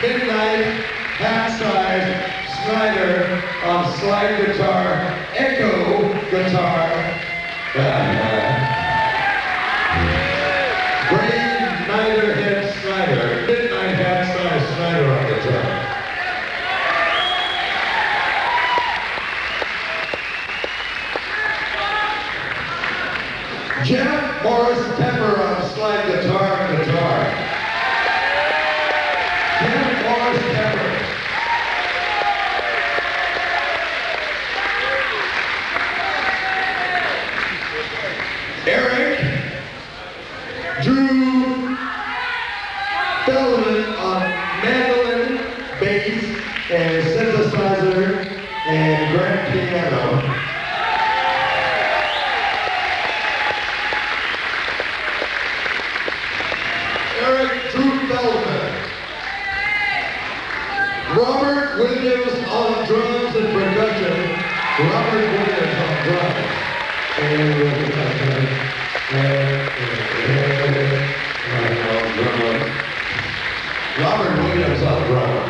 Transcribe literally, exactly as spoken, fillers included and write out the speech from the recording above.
Midnight, Half-Size, Snyder on slide guitar, echo guitar, Brain Niderhead Snyder, Midnight Half-Size Snyder on guitar. Jeff Morris Pepper on slide guitar and guitar. Jeff Morris Pepper. Eric Drew Feldman on mandolin, bass, and synthesizer, and grand piano. Eric Drew Feldman. Robert Williams on drums and percussion. Robert Williams on drums. And, and, and, and, and, Robert Williams on drums.